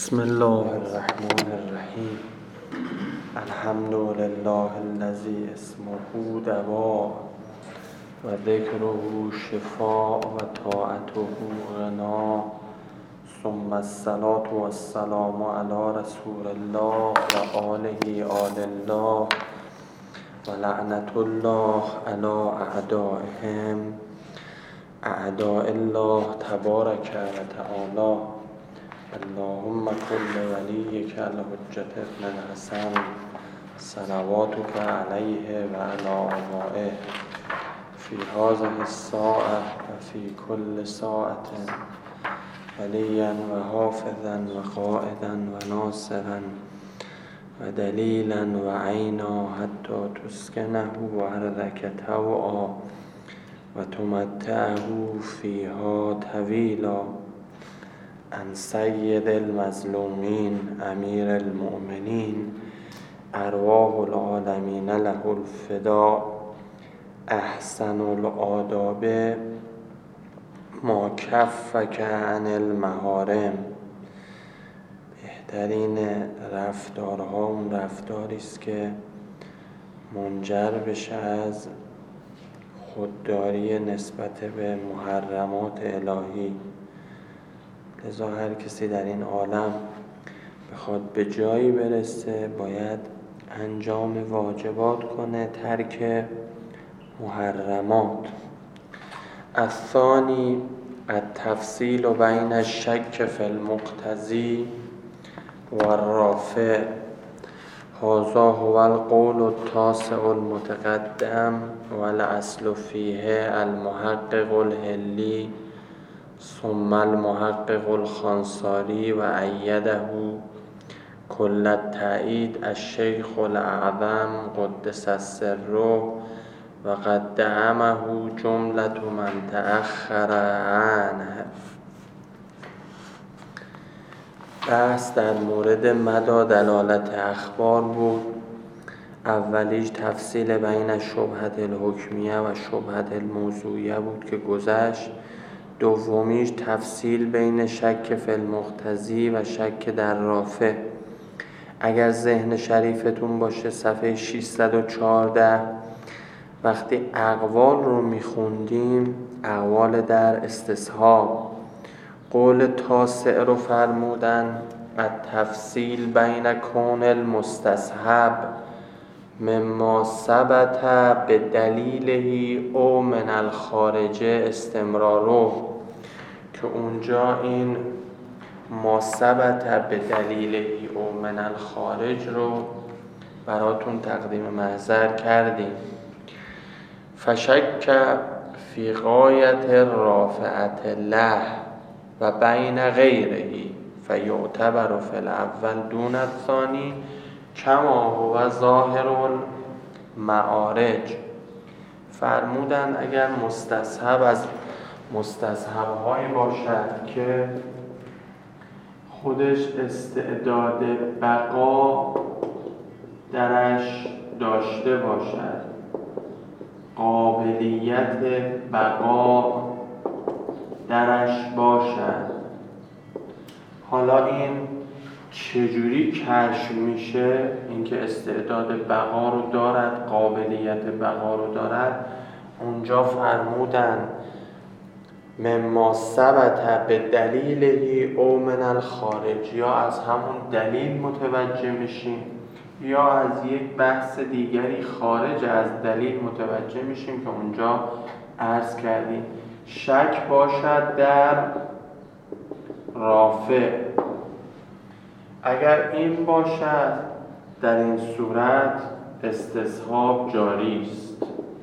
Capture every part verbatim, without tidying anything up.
بسم الله الرحمن الرحیم. الحمد لله الذی اسمه دوا و ذکره شفاء و طاعته غنا، ثم الصلاة و السلام علی رسول الله و آله آل الله و لعنت الله علی اعدائهم اعداء الله تبارک و تعالی. اللهم كل وليك الحجة ابن الحسن صلواتك عليه وعلى آبائه في هذه الساعة وفي كل ساعة وليا وحافظا وقائدا وناصرا ودليلا وعينا حتى تسكنه أرضك طوعا وتمتعه فيها طويلا. عن سید المظلومین امیر المؤمنین ارواح العالمین له الفداء. احسن الآداب ما کفک عن المحارم. بهترین رفتارها اون رفتاری است که منجر بشه از خودداری نسبت به محرمات الهی. لذا هر کسی در این عالم بخواد به جایی برسه باید انجام واجبات کنه، ترک محرمات. الثانی التفصیل بین الشک فی المقتضی و الرافع. هذا هو القول التاسع المتقدم والاصل فیه المحقق الحلی ثم المحقق الخانساری و ایده کل التأیید الشیخ الاعظم قدس سره و قد دعمه جملة من تأخر عنه. بحث در مورد مدى دلالت اخبار بود. اولیش تفصیل بین شبهة الحکمیه و شبهة الموضوعیه بود که گذشت. دومیش تفصیل بین شک فی المقتضی و شک در رافع. اگر ذهن شریفتون باشه صفحه ششصد و چهارده وقتی اقوال رو میخوندیم، اقوال در استصحاب، قول تاسع رو فرمودن التفصیل بین کون المستصحب مما ثبت به دلیله او من الخارجه استمراره، که اونجا این ما ثبت به دلیله او من الخارج رو براتون تقدیم محضر کردیم. فشک فی غایت رافعت له و بین غیره فیعتبر فی الاول دون الثانی کما هو ظاهر المعارج. فرمودن اگر مستصحب از مستصحب‌هایی باشد که خودش استعداد بقا درش داشته باشد، قابلیت بقا درش باشد. حالا این چجوری کشف میشه؟ اینکه استعداد بقا رو دارد، قابلیت بقا رو دارد. اونجا فرمودن مما ثبت به دلیله او من الخارج، یا از همون دلیل متوجه میشیم یا از یک بحث دیگری خارج از دلیل متوجه میشیم که اونجا عرض کردیم شک باشد در رافع. اگر این باشد در این صورت استصحاب جاری است.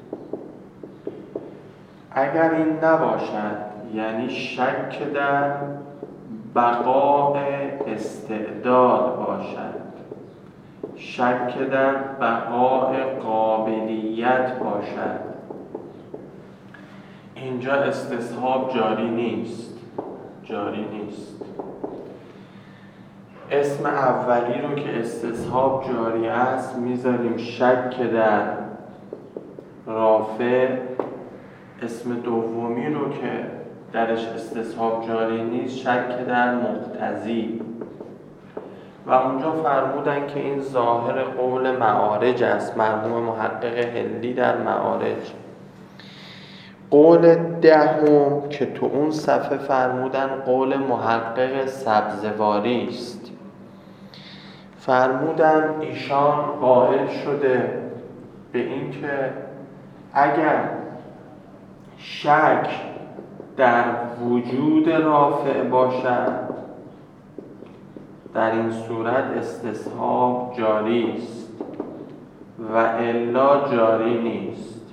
اگر این نباشد یعنی شک در بقاء استعداد باشد، شک در بقاء قابلیت باشد، اینجا استصحاب جاری نیست. جاری نیست. اسم اولی رو که استصحاب جاری است میذاریم شک در رافع. اسم دومی رو که درش استصحاب جاری نیست شک در مقتضی. و اونجا فرمودن که این ظاهر قول معارج است، مرحوم محقق هندی در معارج. قول دهم که تو اون صفحه فرمودن قول محقق سبزواری است. فرمودن ایشان قائل شده به این که اگر شک در وجود رافع باشد در این صورت استصحاب جاری است و الا جاری نیست.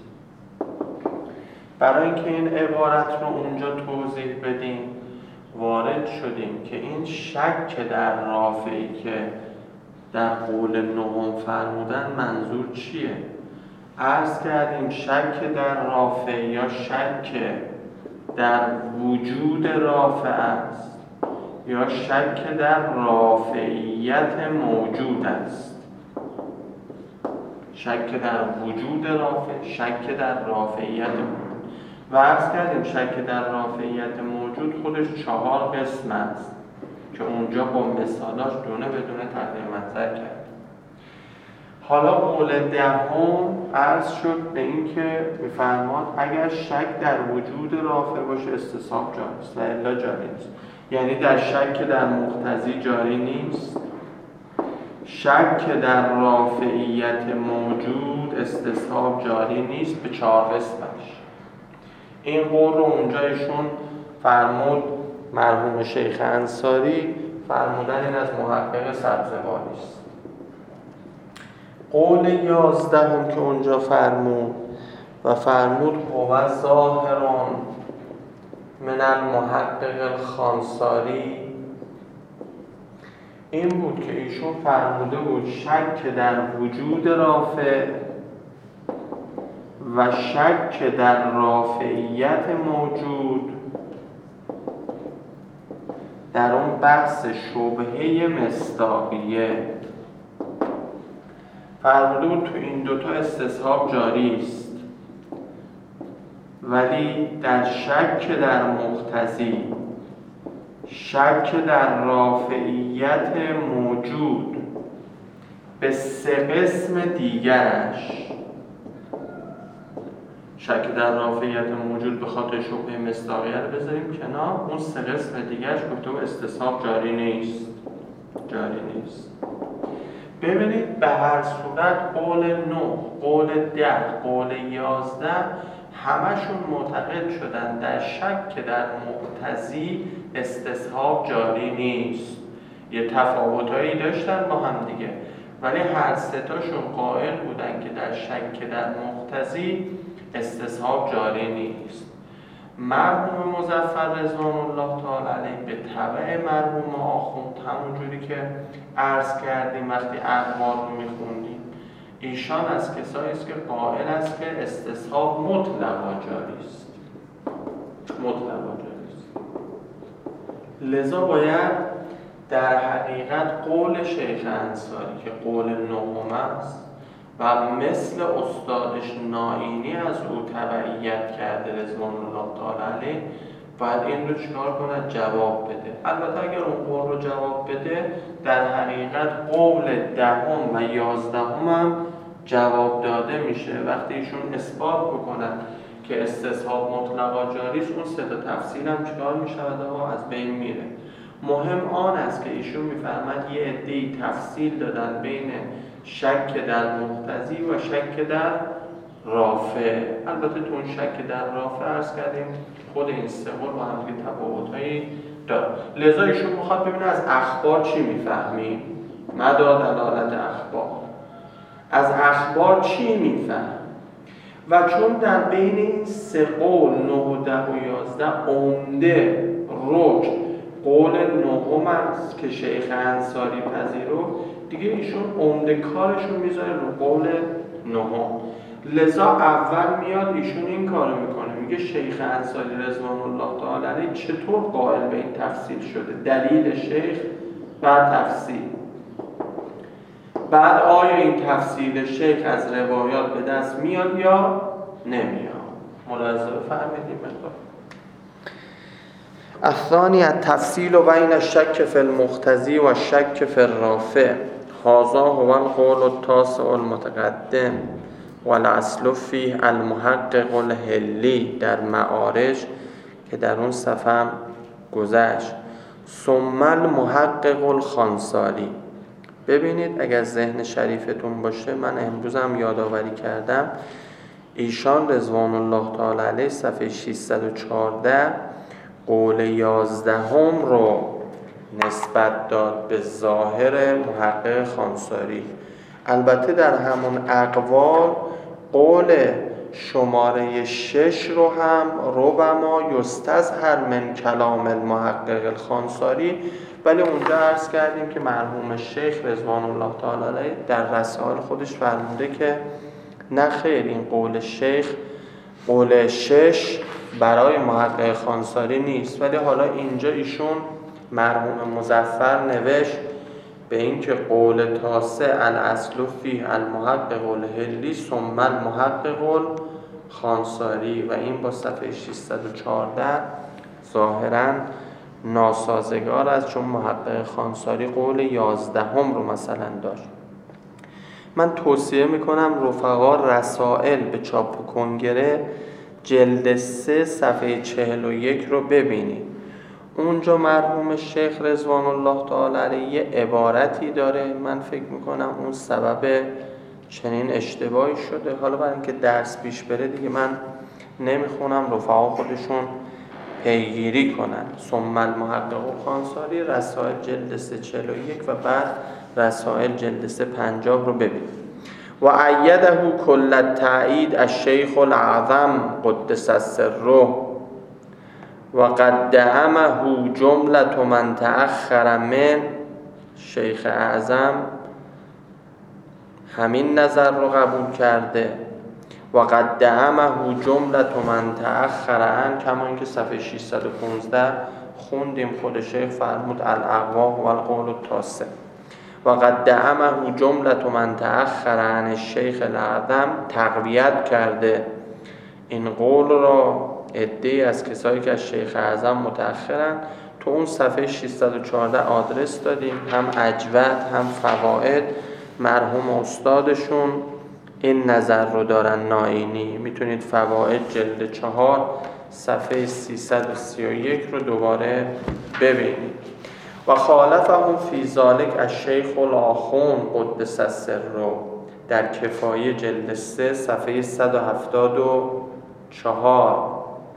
برای اینکه این عبارت رو اونجا توضیح بدیم وارد شدیم که این شک در رافعی که در قول نهم فرمودن منظور چیه؟ عرض کردیم شک در رافع یا شک در وجود رافع است یا شک در رافعیت موجود است. شک در وجود رافع، شک در رافعیت موجود. و عرض کردیم شک در رافعیت موجود خودش چهار قسم است که اونجا با مثالاش دونه بدونه تغییر منظر کرد. حالا قول دهم عرض شد به این که می‌فرماد اگر شک در وجود رافع باشه استصحاب جاری است و الا جاری نیست. یعنی در شک در مقتضی جاری نیست، شک در رافعیت موجود استصحاب جاری نیست به چهار قسمش. این قول رو اونجا ایشون فرمود مرحوم شیخ انصاری فرمودن این از محقق سبزواری است. قول یازدهم که اونجا فرمود و فرمود هو ظاهرون من المحقق الخانساری، این بود که ایشون فرموده بود شک در وجود رافع و شک در رافعیت موجود در اون بحث شبهه مصداقیه فرموده بود تو این دوتا استصحاب جاری است، ولی در شک در مقتضی، شک در رافعیت موجود به سه قسم دیگرش، شک در رافعیت موجود به خاطر شبهه مصداقیه رو بذاریم کنار، اون سه قسم دیگرش گفته بود استصحاب جاری نیست. جاری نیست. ببینید به هر صورت قول نه، قول ده، قول یازده همشون معتقد شدن در شک که در مقتضی استصحاب جاری نیست. یه تفاوتایی داشتن با هم دیگه ولی هر سه تاشون قائل بودن که در شک که در مقتضی استصحاب جاری نیست. مرحوم مظفر رضوان الله تعالی علیه به تبع مرحوم آخوند همونجوری که عرض کردیم وقتی اخبار رو میخوندیم ایشان از کسایی است که قائل است که استصحاب مطلقا جاری است. مطلقا جاری است. لذا باید در حقیقت قول شیخ انصاری که قول نهم است و مثل استادش نائینی از او تبعیت کرده رضوان الله تعالی علیه باید این رو چکار کند؟ جواب بده. البته اگر اون قول رو جواب بده در حقیقت قول دهم و یازدهم هم جواب داده میشه. وقتی ایشون اثبات بکنن که استصحاب مطلقا جاری است اون سه تا تفصیل هم چکار میشود و از بین میره. مهم آن است که ایشون میفرماد یه عده‌ای تفصیل دادن بین شک در مقتضی و شک در رافع. البته تو اون شک در رافع عرض کردیم خود این سه قول با هم دیگه تفاوتایی داره. لذا ایشون میخواد ببینه از اخبار چی میفهمیم، مدار دلالت اخبار، از اخبار چی میفهم. و چون در بین این سه قول نه و ده و یازده عمده رکن قول نهم است که شیخ انصاری پذیرفت دیگه ایشون عمده کارشون میذاره رو قول نهم. لذا اول میاد ایشون این کارو میکنه میگه شیخ انصاری رضوان الله تعالی علیه چطور قائل به این تفصیل شده، دلیل شیخ بر تفصیل. بعد آیا این تفصیل شیخ از روایات به دست میاد یا نمیاد؟ ملاحظه فرمودید مقدار. الثانی التفصیل بین الشک فی المقتضی و الشک فی الرافع. هذا هو القول التاسع المتقدم والاصل فیه المحقق الحلی در معارج که در اون صفحه هم گذشت. ثم المحقق الخانساری. ببینید اگر ذهن شریفتون باشه، من امروز هم یادآوری کردم، ایشان رضوان الله تعالی علیه صفحه ششصد و چهارده قول یازدهم رو نسبت داد به ظاهر محقق خانساری. البته در همون اقوال قول شماره شش رو هم ربما یستظهر من کلام المحقق الخانساری، ولی اونجا عرض کردیم که مرحوم شیخ رضوان الله تعالی علیه در رسائل خودش فرموده که نه خیر، این قول شیخ قول شش برای محقق خانساری نیست، ولی حالا اینجا ایشون مرحوم مظفر نوشت به این که قول تاسع الاصل فیه المحقق الحلی ثم المحقق الخانساری، و این با صفحه ششصد و چهارده ظاهراً ناسازگار است، چون محقق خانساری قول یازدهم رو مثلا داشت. من توصیه میکنم رفقا رسائل به چاپ کنگره جلد سه صفحه چهل و یک رو ببینید. اونجا مرحوم شیخ رضوان الله تعالی علیه عبارتی داره، من فکر میکنم اون سبب چنین اشتباهی شده. حالا برای اینکه درس پیش بره دیگه من نمیخونم، رفقا خودشون پیگیری کنن. ثم المحقق الخانساری رسائل جلد سه چهل و یک و بعد رسائل جلد سه پنجاه رو ببینید. و ایده کل التأیید الشیخ الاعظم قدس سره و قدمه جملة من تأخر من. شیخ اعظم همین نظر رو قبول کرده. و قدمه جملة من تأخر عن، کما اینکه صفحه ششصد و پانزده خوندیم خود شیخ فرمود الاقوا و القول التاسع. و قدمه جملة من تأخر عن الشیخ الاعظم، تقویت کرده این قول را عده‌ای از کسایی که از شیخ اعظم متأخرن. تو اون صفحه ششصد و چهارده آدرس دادیم، هم اجود هم فواید. مرحوم استادشون این نظر رو دارن نائینی. میتونید فواید جلد چهار صفحه سیصد و سی و یک رو دوباره ببینید. و خالفهم فی ذالک الشیخ الاخون قدس سره در کفایه جلد سه صفحه صد و هفتاد و چهار.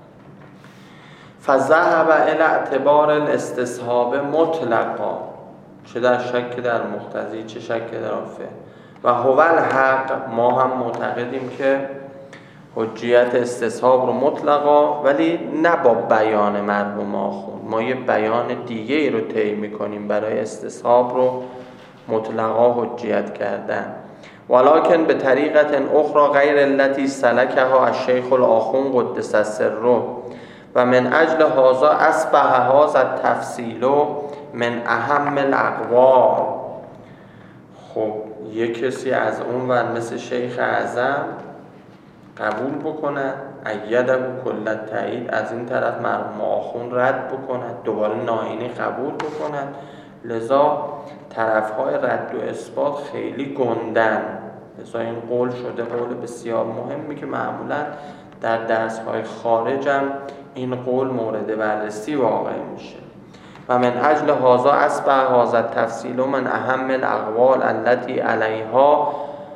فذهب الی اعتبار الاستصحاب مطلقا، چه در شک در مقتضی چه شک در رافع. و هو الحق، ما هم معتقدیم که حجیت استصحاب رو مطلقا، ولی نه با بیان مرحوم آخوند. ما یه بیان دیگه ای رو طی می‌کنیم برای استصحاب رو مطلقا حجیت کردن. ولکن به طریقت اخرى غیر التي سلکها الشیخ الاخون قدس سره و من اجل هذا اصبح هذا التفصیل من اهم الاقوال. خب یک کسی از اون ور مثل شیخ اعظم قبول بکنن، ایده کل التأیید، از این طرف مرحوم آخوند رد بکنن، دوباره نائینی قبول بکنن. لذا طرفهای رد و اثبات خیلی گندن. لذا این قول شده قول بسیار مهمی که معمولا در درس‌های خارج هم این قول مورد بررسی واقع میشه. و من اجل هذا اصبح هذا التفصیل من اهم الاقوال التي علیها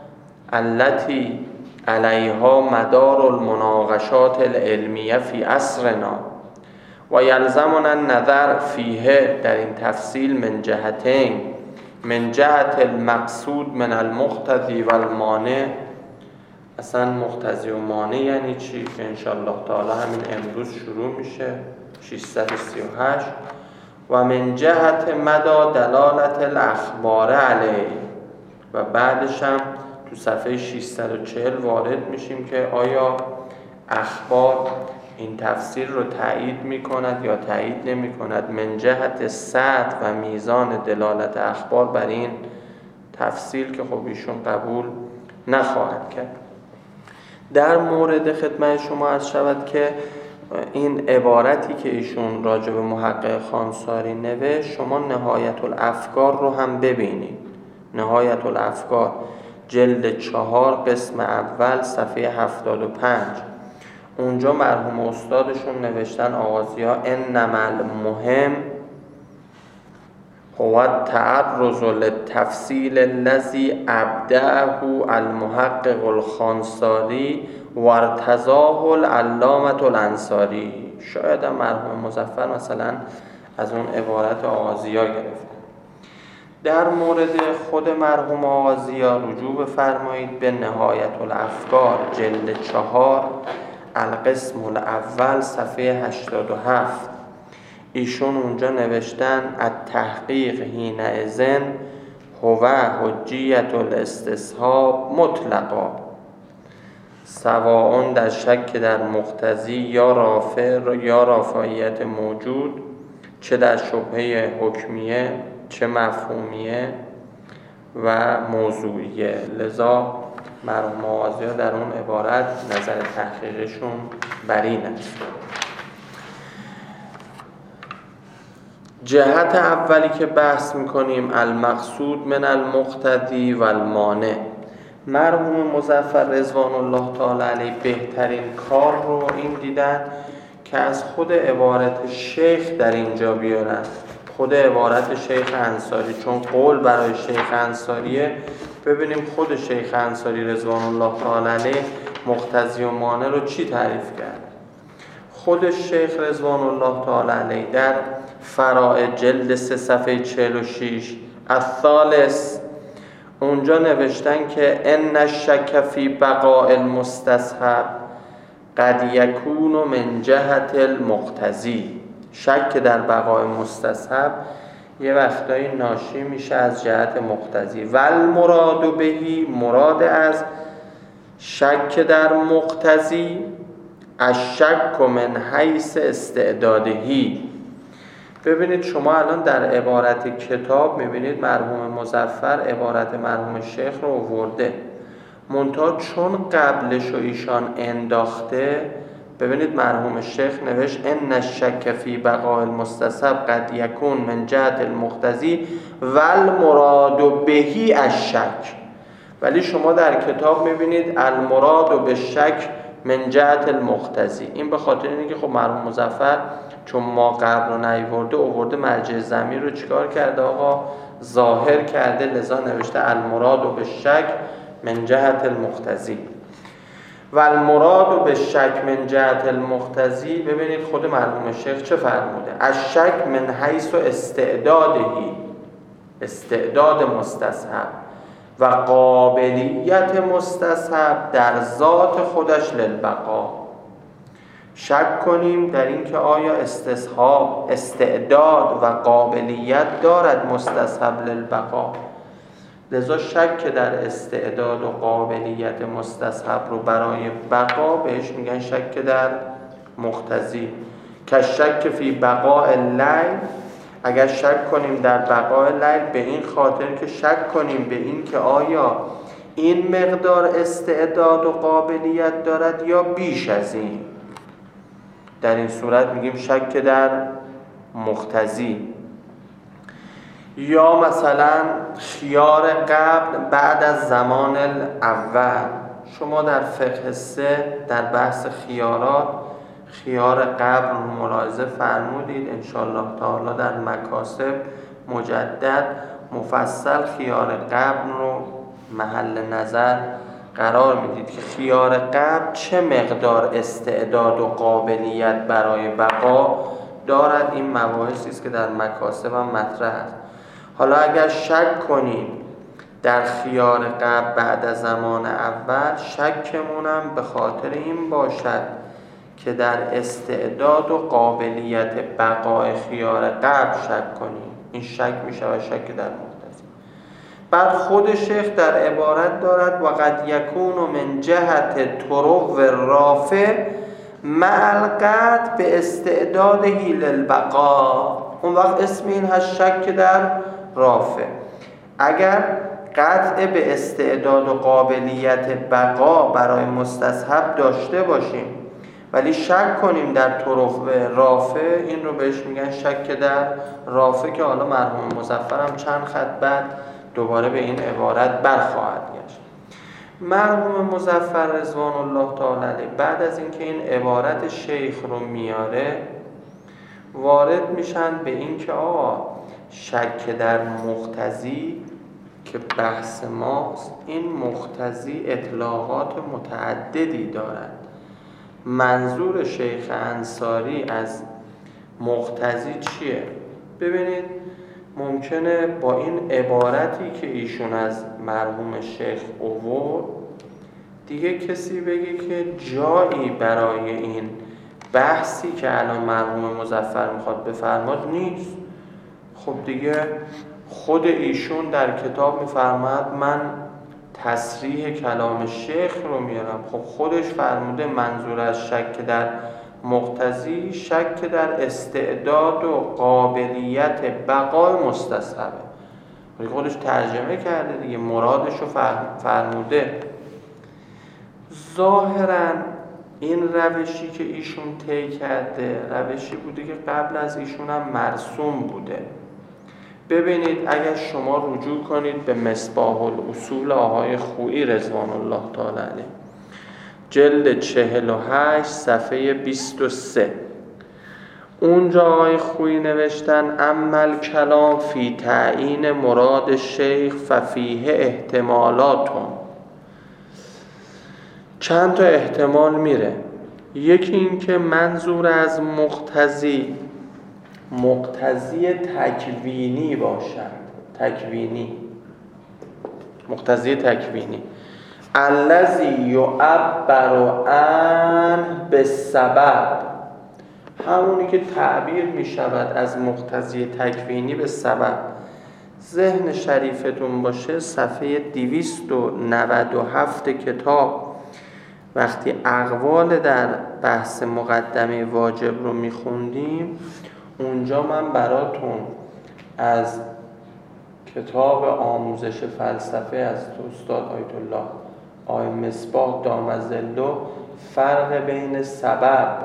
التي علیها مدار المناقشات العلمیه فی عصرنا و یلزمنا النظر فیه، در این تفصیل من جهتین، من جهت المقصود من المقتضی و المانع. اصلا مقتضی و مانع یعنی چی که انشاءالله تعالی همین امروز شروع میشه ششصد و سی و هشت. و من جهت مدى دلالت الاخبار علیه، و بعدش هم تو صفحه ششصد و چهل وارد میشیم که آیا اخبار این تفسیر رو تایید میکند یا تایید نمیکند. من جهت سطح و میزان دلالت اخبار بر این تفسیر که خب ایشون قبول نخواهد کرد. در مورد خدمت شما عرض شود که این عبارتی که ایشون راجع به محقق خانساری نوشت شما نهایت الافکار رو هم ببینید. نهایت الافکار جلد چهار قسم اول صفحه هفتاد و پنج، اونجا مرحوم استادشون نوشتن آغازی‌ها انما المهم هو التعرض للتفصیل الذی ابدعه المحقق الخانساری و ارتضاه العلامة الانصاری. شاید هم مرحوم مظفر مثلا از اون عبارت آغازی‌ها گرفته. در مورد خود مرحوم آغازی‌ها رجوع بفرمایید به نهایت الافکار جلد چهار القسم الاول صفحه هشتاد و هفت. ایشون اونجا نوشتن التحقیق حینئذ هو حجیت الاستصحاب مطلقا سواء در شک در مقتضی یا رافع یا رافعیت موجود، چه در شبهه حکمیه چه مفهومیه و موضوعیه. لذا مرحوم آغازی‌ها در اون عبارت نظر تحقیقشون بر این است. جهت اولی که بحث میکنیم المقصود من المقتضی و المانع. مرحوم مظفر رضوان الله تعالی علیه بهترین کار رو این دیدن که از خود عبارت شیخ در اینجا بیارن، خود عبارت شیخ انصاری، چون قول برای شیخ انصاریه. ببینیم خود شیخ انصاری رضوان الله تعالی علیه مقتضی و مانع رو چی تعریف کرد. خود شیخ رضوان الله تعالی علیه در فرائض جلد سه صفحه چهل و شش الثالث اونجا نوشتن که ان الشک فی بقاء المستصحب قد یکون من جهت المقتضی. شک در بقای مستصحب یه وقتایی ناشی میشه از جهت مقتضی. و المراد بهی، مراد از شک در مقتضی الشک من حیث استعدادهی. ببینید شما الان در عبارت کتاب میبینید مرحوم مظفر عبارت مرحوم شیخ رو آورده، منتها چون قبلش رو ایشان انداخته، ببینید مرحوم شیخ نوشت ان الشک فی بقاء المستصحب قد یکون من جهت المقتضی و المراد بهی الشک. ولی شما در کتاب میبینید المراد بالشک من جهت المقتضی. این به خاطر اینه که خب مرحوم مظفر چون ما قبل رو نیورده آورده مرجع ضمیر رو چیکار کرده آقا؟ ظاهر کرده، لذا نوشته المراد بالشک من جهت المقتضی. و المراد بالشک من جهت المقتضی، ببینید خود مرحوم شیخ چه فرموده؟ الشک من حیث استعدادهی، استعداد مستصحب و قابلیت مستصحب در ذات خودش للبقا. شک کنیم در این که آیا استصحاب استعداد و قابلیت دارد مستصحب للبقا. لذا شک در استعداد و قابلیت مستصحب رو برای بقا بهش میگن شک در مقتضی. که شک فی بقاء اللیل، اگر شک کنیم در بقاء لیل به این خاطر که شک کنیم به این که آیا این مقدار استعداد و قابلیت دارد یا بیش از این، در این صورت میگیم شک در مقتضی. یا مثلا خیار قبل بعد از زمان اول. شما در فقه سه در بحث خیارات خیار قبل رو ملاحظه فرمودید، انشاءالله تعالی در مکاسب مجدد مفصل خیار قبل رو محل نظر قرار میدید که خیار قبل چه مقدار استعداد و قابلیت برای بقا دارد. این مباحثی است که در مکاسب هم مطرح است. حالا اگر شک کنیم در خیار قبل بعد از زمان اول، شکمونم به خاطر این باشد که در استعداد و قابلیت بقای خیار قبل شک کنیم. این شک میشه و شک در مقتضی. بعد خود شیخ در عبارت دارد و قد یکون من جهت طرق رافع مع القطع به استعدادهی للبقا. اون وقت اسم این هست شک در رافع. اگر قطع به استعداد و قابلیت بقا برای مستصحب داشته باشیم ولی شک کنیم در طرق رافع، این رو بهش میگن شک در رافع، که حالا مرحوم مظفر هم چند خط بعد دوباره به این عبارت برخواهد گشت. مرحوم مظفر رضوان الله تعالی علیه بعد از اینکه این عبارت شیخ رو میاره وارد میشن به این که آقا شک در مقتضی که بحث ماست، این مقتضی اطلاقات متعددی دارد. منظور شیخ انصاری از مقتضی چیه؟ ببینید ممکنه با این عبارتی که ایشون از مرحوم شیخ آورد دیگه کسی بگه که جایی برای این بحثی که الان مرحوم مظفر میخواد بفرماد نیست. خب دیگه خود ایشون در کتاب میفرماد من تصریح کلام شیخ رو میارم. خب خودش فرموده منظور از شک در مقتضی شک در استعداد و قابلیت بقای مستصحبه. خودش ترجمه کرده دیگه، مرادش رو فرموده. ظاهراً این روشی که ایشون طی کرده روشی بوده که قبل از ایشون هم مرسوم بوده. ببینید اگر شما رجوع کنید به مصباح الاصول آقای خویی رضوان الله تعالی علیه، جلد چهل و هشت صفحه بیست و سه، اونجا آقای خویی نوشتن عمل کلام فی تعیین مراد شیخ ففیه احتمالاتون. چند تا احتمال میره. یکی این که منظور از مقتضی مقتضی تکوینی باشد. تکوینی مقتضی تکوینی الذی یعبر عنه بالسبب، همونی که تعبیر می شود از مقتضی تکوینی به سبب. ذهن شریفتون باشه صفحه دویست و نود و هفت کتاب وقتی اقوال در بحث مقدمه واجب رو می خوندیم، اونجا من براتون از کتاب آموزش فلسفه از استاد آیت الله آقای مصباح دامظله فرق بین سبب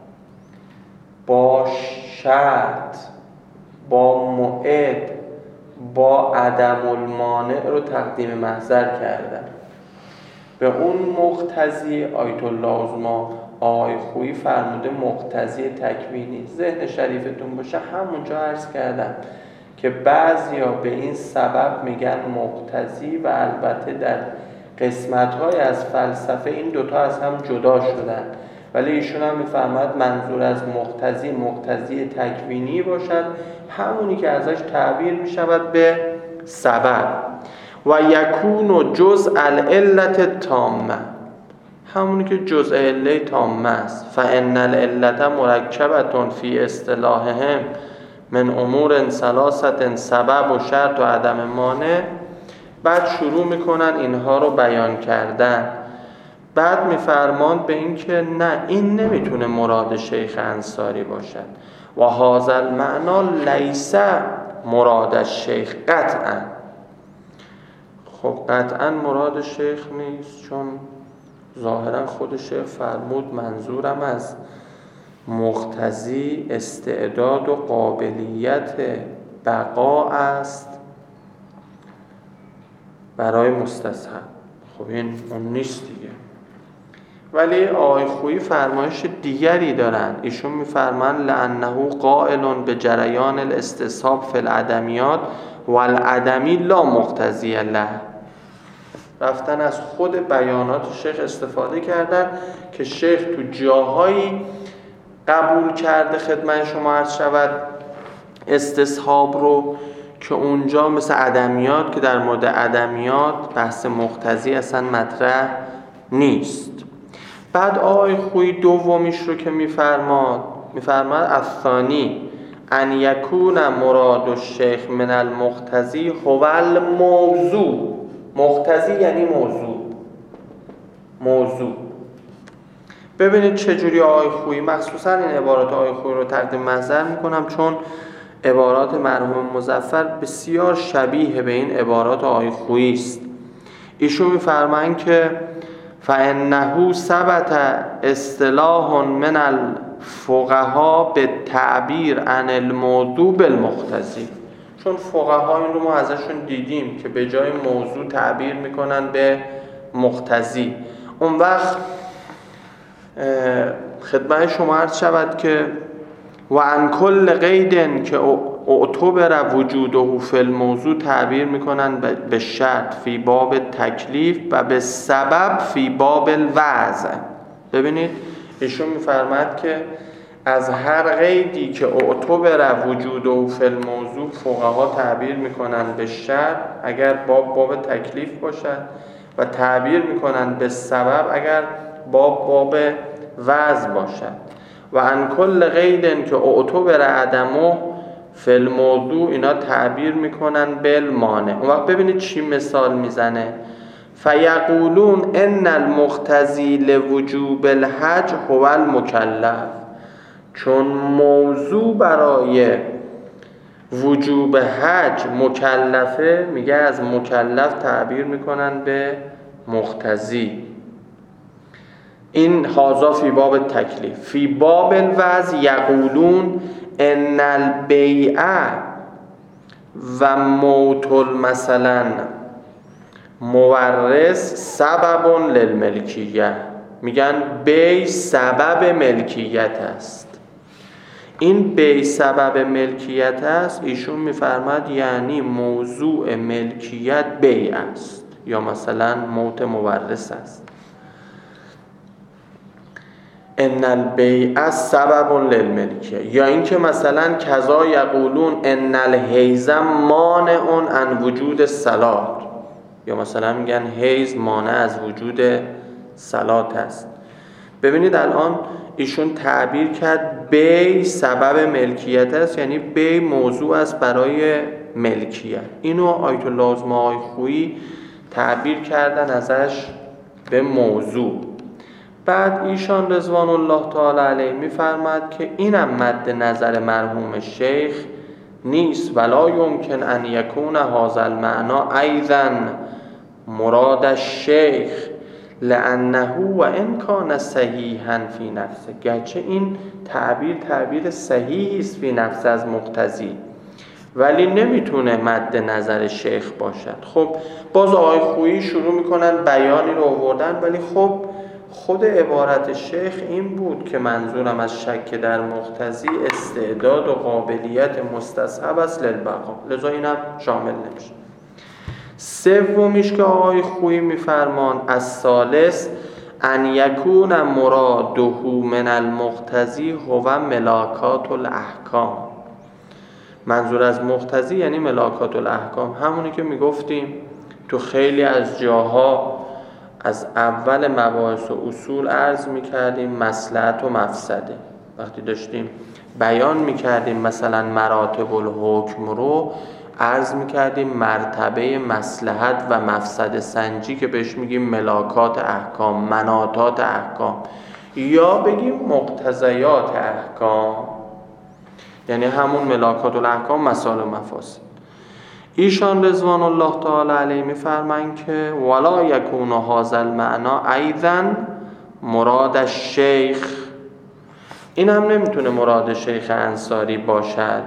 با شرط با موعد با عدم المانع رو تقدیم محضر کردن. به اون مقتضی آیت الله عظما آقای خویی فرموده مقتضی تکوینی. ذهن شریفتون باشه همونجا عرض کردم که بعضیا به این سبب میگن مقتضی و البته در قسمت‌های از فلسفه این دوتا از هم جدا شدن، ولی ایشون هم میفرماد منظور از مقتضی مقتضی تکوینی باشد، همونی که ازش تعبیر میشود به سبب. و یکون جزء العلت تامه، همونی که جزء علت تامه است. فان العلت مرکبه فی اصطلاحهم من امور ثلاثه سبب و شرط و عدم مانع. بعد شروع میکنن اینها رو بیان کردن. بعد میفرماند به این که نه، این نمیتونه مراد شیخ انصاری باشد و هذا المعنی لیس مراد الشیخ قطعا. خب قطعا مراد شیخ نیست، چون ظاهرا خود شیخ فرمود منظورم از مقتضی استعداد و قابلیت بقا است برای مستصحب. خب این اون نیست دیگه. ولی آقای خویی فرمایش دیگری دارن. ایشون میفرمان لانه قائل به جریان الاستصحاب فی العدمیات والعدمی لا مقتضی له. رفتن از خود بیانات شیخ استفاده کردن که شیخ تو جاهایی قبول کرده خدمت شما عرض شود استصحاب رو که اونجا مثل عدمیات که در مورد عدمیات بحث مقتضی اصلا مطرح نیست. بعد آقای خویی دومیش رو که میفرماد میفرماد الثانی ان یکون مراد الشیخ من المقتضی هو الموضوع. مقتضی یعنی موضوع. موضوع ببینید چجوری آقای خویی، مخصوصا این عبارات آقای خویی رو تقدیم محضر میکنم چون عبارات مرحوم مظفر بسیار شبیه به این عبارات آقای خویی است. ایشون میفرمایند که فانه ثبت اصطلاح من الفقهاء به تعبیر عن الموضوع بالمقتضی. چون فقها این رو ما ازشون دیدیم که به جای موضوع تعبیر میکنن به مقتضی. اون وقت خدمت شما عرض شود که و عن کل قید که اعتبر وجوده فی الموضوع تعبیر میکنن به شرط فی باب تکلیف و به سبب فی باب الوضع. ببینید ایشون میفرماد که از هر قیدی که اعتبر وجوده فی الموضوع فقها تعبیر میکنن به شرط اگر باب باب تکلیف باشد و تعبیر میکنن به سبب اگر باب باب وضع باشد. و عن کل قید که اعتبر عدمه فی الموضوع اینا تعبیر میکنن بالمانع. اون وقت ببینید چی مثال میزنه. فیقولون ان المقتضی لوجوب الحج هو المکلف. چون موضوع برای وجوب حج مکلفه، میگه از مکلف تعبیر میکنن به مقتضی. این هازا فی باب تکلیف. فی باب الوضع یقولون ان البیع و موت مثلا مورث سبب للملکیه. میگن بیع سبب ملکیت است. این بیع سبب ملکیت است، ایشون میفرماد یعنی موضوع ملکیت بیع است یا مثلا موت مورث است. ان البیع سبب للملکیه. یا اینکه مثلا کذا یقولون ان الحیض مانع عن وجود الصلاة. یا مثلا میگن حیض مانع از وجود صلات است. ببینید الان ایشون تعبیر کرد بیع سبب ملکیت است، یعنی بیع موضوع است برای ملکیت. اینو آیت الله ازمای خویی تعبیر کردن ازش به موضوع. بعد ایشان رضوان الله تعالی علیه میفرماد که اینم مد نظر مرحوم شیخ نیست ولا یمکن ان یکون هذا المعنی ایضا مراد الشیخ لانه و ان کان صحیحا فی نفسه. گرچه این تعبیر تعبیر صحیحی است فی نفس از مقتضی، ولی نمیتونه مد نظر شیخ باشد. خب باز آقای خویی شروع میکنن بیانی رو آوردن، ولی خب خود عبارت شیخ این بود که منظورم از شک در مقتضی استعداد و قابلیت مستصحب است للبقا، لذا اینم شامل نمیشه. سومیش که آقای خویی میفرمان الثالث ان یکون مراده من المقتضی هو ملاکات الاحکام. منظور از مقتضی یعنی ملاکات الاحکام، همونی که میگفتیم تو خیلی از جاها از اول مباحث و اصول عرض میکردیم مصلحت و مفسده. وقتی داشتیم بیان میکردیم مثلا مراتب الحکم رو عرض میکردیم مرتبه مصلحت و مفسده سنجی که بهش میگیم ملاکات احکام، مناطات احکام، یا بگیم مقتضیات احکام، یعنی همون ملاکات الاحکام مسائل و مفاسد. ایشان رضوان الله تعالی علیه میفرمایند که ولا یکون هذا المعنی ایضا مراد الشیخ. این هم نمیتونه مراد شیخ انصاری باشد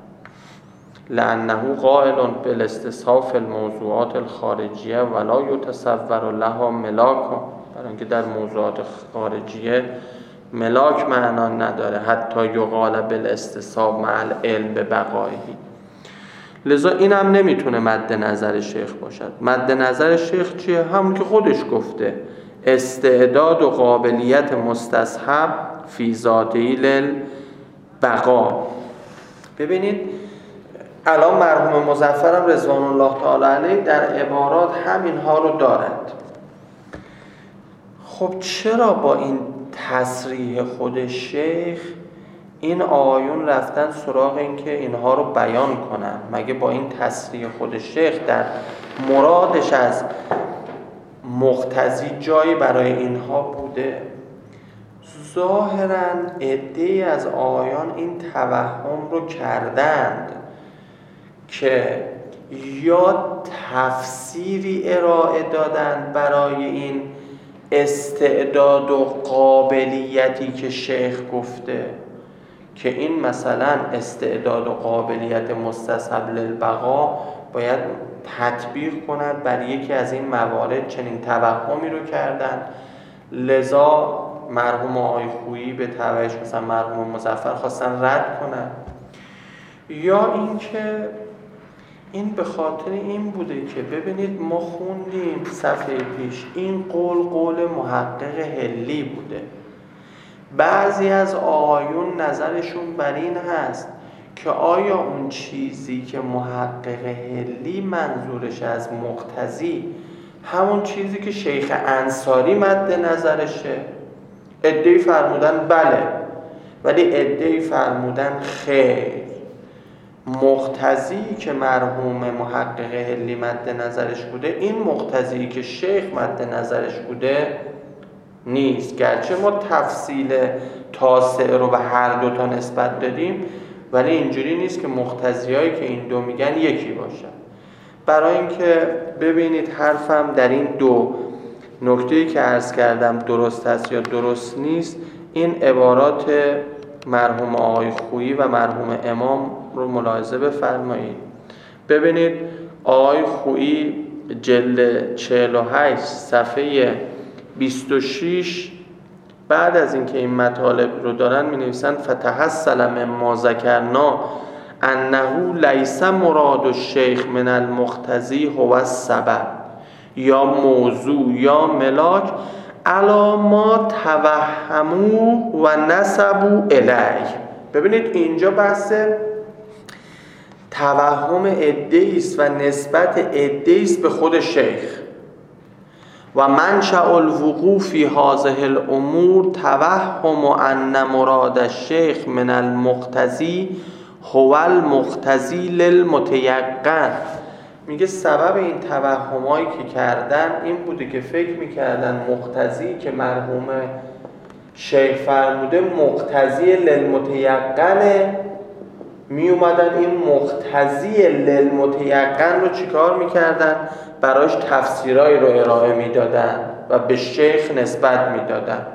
لانه قائل بالاستصحاف الموضوعات الخارجیه ولا یتصور لها ملاک. برای اینکه در موضوعات خارجیه ملاک معنا نداره، حتی یقال بالاستصحاب مع العلم ببقایه. لذا این هم نمیتونه مد نظر شیخ باشد. مد نظر شیخ چیه؟ همون که خودش گفته استعداد و قابلیت مستصحب فی ذاتی للبقا. ببینید الان مرحوم مظفرم رضوان الله تعالی علیه در عبارات همین ها رو دارد. خب چرا با این تصریح خود شیخ این آیون رفتن سراغ این که اینها رو بیان کنن؟ مگه با این تصریح خود شیخ در مرادش از مقتضی جایی برای اینها بوده؟ ظاهراً عده‌ای از آیان این توهم رو کردند که یا تفسیری ارائه دادن برای این استعداد و قابلیتی که شیخ گفته که این مثلا استعداد و قابلیت مستصحب للبقا باید تطبیق کند بر یکی از این موارد، چنین توهمی رو کردن، لذا مرحوم آقای خویی به تبعش مثلا مرحوم مظفر خواستن رد کنن. یا اینکه این به خاطر این بوده که ببینید ما خوندیم صفحه پیش این قول قول محقق حلی بوده. بعضی از آقایون نظرشون بر این هست که آیا اون چیزی که محقق حلی منظورش از مقتضی همون چیزی که شیخ انصاری مد نظرشه؟ عده‌ای فرمودن بله، ولی عده‌ای فرمودن خیر، مقتضی که مرحوم محقق حلی مد نظرش بوده این مقتضی که شیخ مد نظرش بوده نیست. گرچه ما تفصیل تاسع رو به هر دو تا نسبت دادیم، ولی اینجوری نیست که مقتضیایی که این دو میگن یکی باشن. برای اینکه ببینید حرفم در این دو نکته‌ای که عرض کردم درست است یا درست نیست، این عبارات مرحوم آقای خویی و مرحوم امام رو ملاحظه بفرمایید. ببینید آقای خویی جلد چهل و هشت صفحه بیست و شش بعد از اینکه این مطالب رو دارن می نویسن فتحصل مما ذکرنا انه لیس مراد الشیخ من المقتضی هو السبب یا موضوع یا ملاک علی ما توهمو و نسبو الیه. ببینید اینجا بحث توهم عده‌ای است و نسبت عده‌ای است به خود شیخ و منشأ الوقوع فی هذه الامور توهم ان مراد الشیخ من المقتضی هو المقتضی للمتیقن. میگه سبب این توهمایی که کردن این بوده که فکر میکردن مقتضی که مرحوم شیخ فرموده مقتضی للمتیقنه، می اومدن این مقتضی للمتیقن رو چیکار میکردن؟ براش تفسیرایی رو ارائه میدادن و به شیخ نسبت میدادن.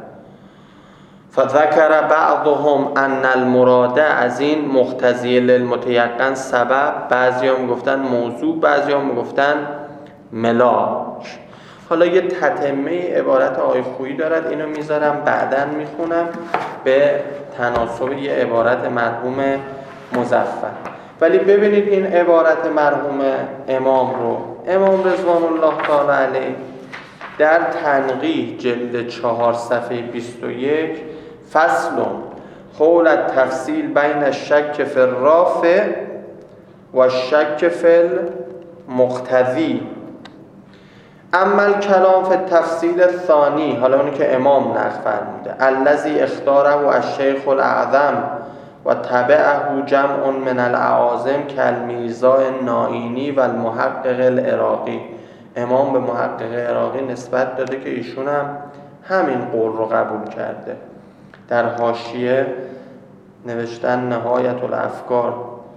فذکر بعضهم ان المراد از این مقتضی للمتیقن سبب، بعضی هم گفتن موضوع، بعضی هم گفتن ملاک. حالا یه تتمه عبارت آقای خویی دارد، اینو میذارم بعداً میخونم به تناسب یه عبارت مرحوم مظفر. ولی ببینید این عبارت مرحوم امام رو، امام رضوان الله تعالی علیه در تنقیح جلد چهار صفحه بیست و یک فصل حول التفصیل بین الشک فی الرافع و الشک فی المقتضی اما الکلام فی التفصیل الثانی، حالا اونی که امام نقل فرموده، الذی اختاره الشیخ الاعظم و تبعه جمع من الاعاظم کالمیرزا النائینی و المحقق العراقی. امام به محقق عراقی نسبت داده که ایشون هم همین قول رو قبول کرده. در حاشیه نوشتن نهایت الافکار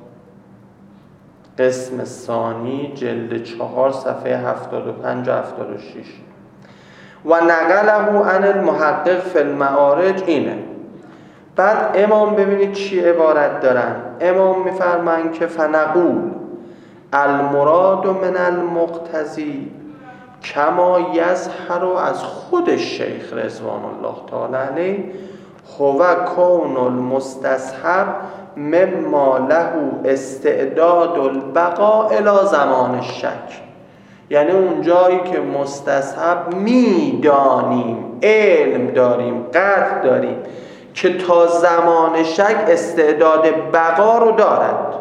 قسم ثانی جلد چهار صفحه هفتاد و پنج و هفتاد و شش و نقله عن المحقق فی المعارج اینه. بعد امام ببینید چی عبارت دارن. امام میفرمان که فنقول المراد من المقتضی کما یظهر از خود شیخ رضوان الله تعالی علیه هو کون المستصحب مما له استعداد البقاء الی زمان الشک. یعنی اون جایی که مستصحب میدانیم، علم داریم، قطع داریم که تا زمان شک استعداد بقا رو دارد،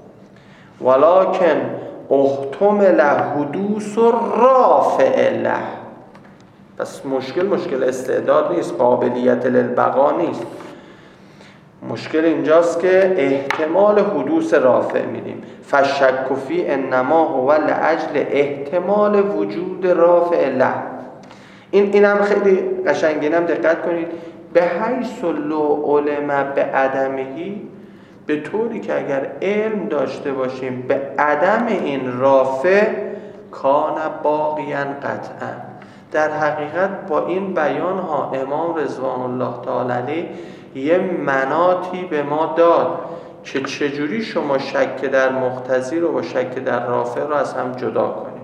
ولکن احتمل حدوث رافع له. پس مشکل مشکل استعداد نیست، قابلیت للبقا نیست. مشکل اینجاست که احتمال حدوث رافع میدیم. فشک فی انما هو لاجل احتمال وجود رافع له. این اینم خیلی قشنگه، اینم دقت کنید. به حیث لو علم به عدمهی، به طوری که اگر علم داشته باشیم به عدم این رافع کان باقیاً قطعاً، در حقیقت با این بیان ها امام رضوان الله تعالی علیه یه مناطی به ما داد که چجوری شما شک در مقتضی رو با شک در رافع رو از هم جدا کنید.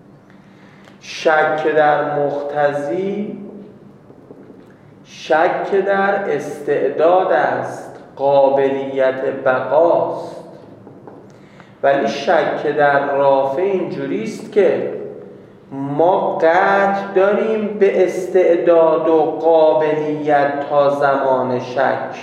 شک در مقتضی شک در استعداد است، قابلیت بقاست، ولی شک در رافع اینجوری است که ما قطع داریم به استعداد و قابلیت تا زمان شک.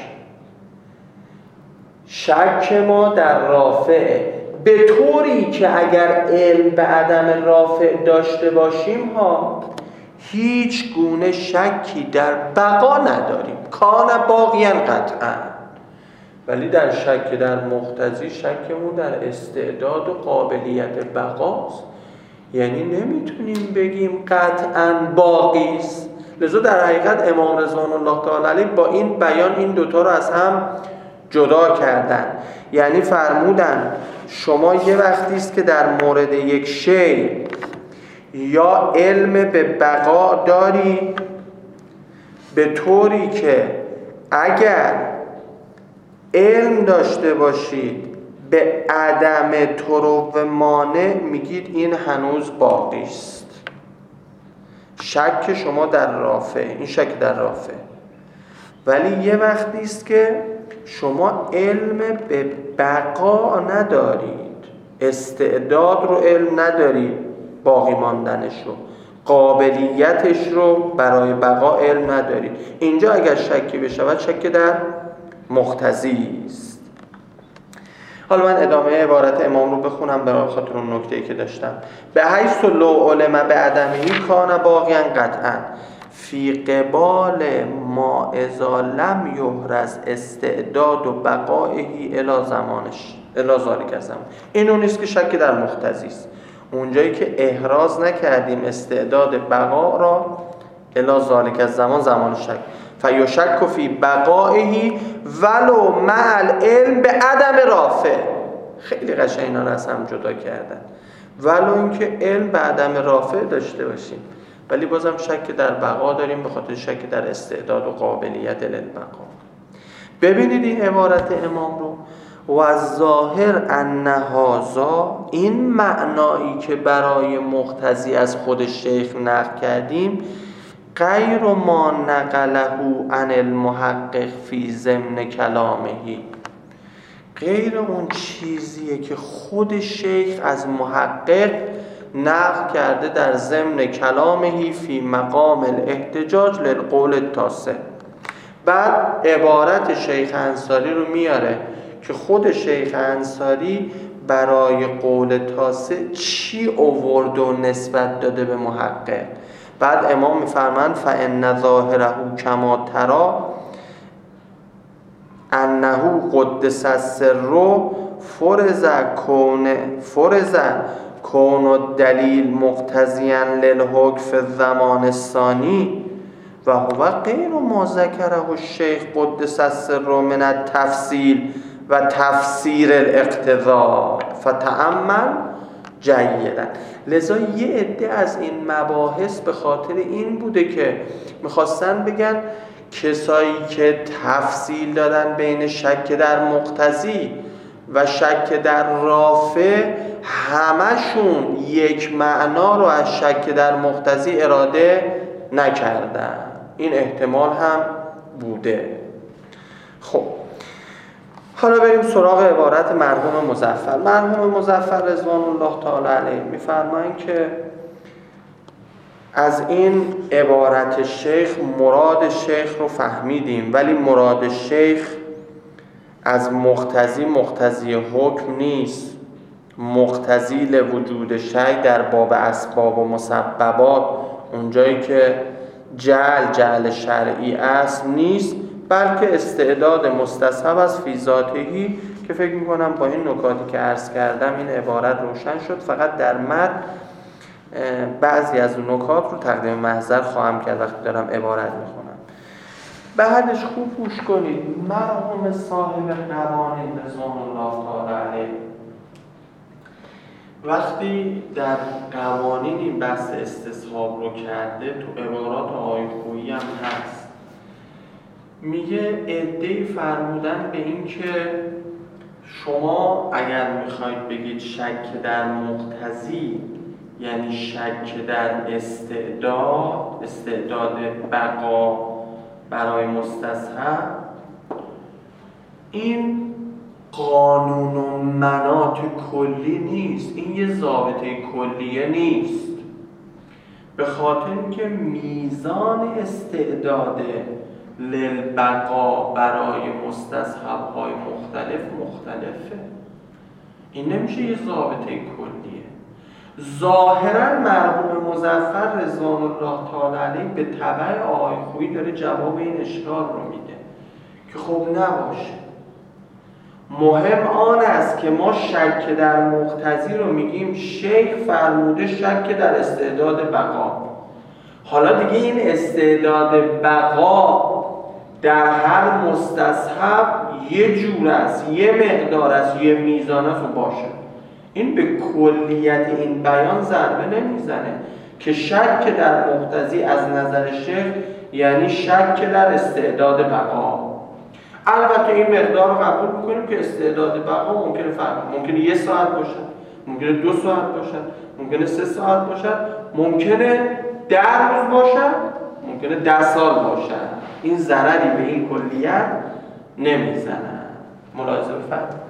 شک ما در رافع به طوری که اگر علم به عدم رافع داشته باشیم ها هیچ گونه شکی در بقا نداریم، کان باقیاً قطعاً. ولی در شک در مقتضی شکمون در استعداد و قابلیت بقاست، یعنی نمیتونیم بگیم قطعاً باقی است. لذا در حقیقت امام رضوان الله تعالی علیه با این بیان این دوتا رو از هم جدا کردن. یعنی فرمودن شما یه وقتی است که در مورد یک شی یا علم به بقا داری به طوری که اگر علم داشته باشید به عدم طرو مانع میگید این هنوز باقی است. شک شما در رافع، این شک در رافع. ولی یه وقتی است که شما علم به بقا ندارید، استعداد رو علم ندارید باقی ماندنش رو، قابلیتش رو برای بقا علم ندارید. اینجا اگر شکی بشود شک در مقتضی است. حالا من ادامه عبارت امام رو بخونم برای خاطر اون نکته‌ای که داشتم. به حیث لو علم به عدمهی کان باقیاً قطعاً فی قبال ما اذا لم یحرز استعداد و بقائهی الی زمانش الی ذالک زمان. این اون نیست که شک در مقتضی است، اونجایی که احراز نکردیم استعداد بقا را الی ذالک زمان زمان شک فیشک فی بقائهی ولو مع العلم به عدم رافع. خیلی قشنگ اینا رو از هم جدا کردن. ولو اینکه علم به عدم رافع داشته باشیم ولی بازم شک در بقا داریم به خاطر شک در استعداد و قابلیت للبقا. ببینید این عبارت امام رو، و ظاهر ان هذا، این معنایی که برای مقتضی از خود شیخ نقل کردیم، غیر ما نقله عن المحقق فی ضمن کلامهی، غیر اون چیزیه که خود شیخ از محقق نقل کرده در ضمن کلامهی فی مقام الاحتجاج للقول التاسع. بعد عبارت شیخ انصاری رو میاره که خود شیخ انصاری برای قول تاسع چی آورد و نسبت داده به محقق. بعد امام میفرمند فان ظاهره کما تری انه قدس السر فرض کون فرض کون الدلیل مقتضیا للحکم فی الزمان الثانی و هو غیر ما ذکره الشیخ قدس السر من التفصیل و تفسیر الاقتضاء فتأمل جیدا. لذا یه عده از این مباحث به خاطر این بوده که میخواستن بگن کسایی که تفصیل دادن بین شک در مقتضی و شک در رافع همشون یک معنا رو از شک در مقتضی اراده نکردن. این احتمال هم بوده. خب حالا بریم سراغ عبارت مرحوم مظفر. مرحوم مظفر رضوان الله تعالی علیه میفرمایند که از این عبارت شیخ مراد شیخ رو فهمیدیم، ولی مراد شیخ از مقتضی مقتضی حکم نیست. مقتضی لوجود شیء در باب اسباب و مسببات، اونجایی که جعل جعل شرعی است نیست، بلکه استعداد مستصحب از فی ذاتهی، که فکر میکنم با این نکاتی که عرض کردم این عبارت روشن شد. فقط در متن بعضی از نکات رو تقدیم محضر خواهم کرد وقتی دارم عبارت میخونم. بعدش خوب گوش کنید. مرحوم صاحب قوانین رضوان الله تعالی علیه وقتی در قوانین این بحث استصحاب رو کرده، تو عبارات آقای خویی هم هست، میگه عده‌ای فرمودن به این که شما اگر میخواید بگید شک در مقتضی یعنی شک در استعداد استعداد بقا برای مستصحب، این قانون و مناط کلی نیست، این یه ضابطه کلیه نیست، به خاطر اینکه میزان استعداد للبقا برای مستصحب‌های مختلف مختلفه. این نمیشه یه ضابطه کلیه. ظاهراً مرحوم مظفر رضوان الله تعالی علیه به تبع آقای خویی داره جواب این اشکال رو میده که خب نباشه، مهم آن است که ما شک در مقتضی رو میگیم شیخ فرموده شک در استعداد بقا. حالا دیگه این استعداد بقا در هر مستصحب یه جور است، یه مقدار است، یه میزان است و باشه. این به کلیت این بیان ضربه نمیزنه که شک در مقتضی از نظر شیخ یعنی شک در استعداد بقا. البته این مقدار رو قبول میکنیم که استعداد بقا ممکنه فرق، ممکنه یه ساعت باشد، ممکنه دو ساعت باشد، ممکنه سه ساعت باشد، ممکنه ده روز باشد، ممکنه ده سال باشد. این ضرری به این کلیت نمیزنن. ملاحظه بفرمایید.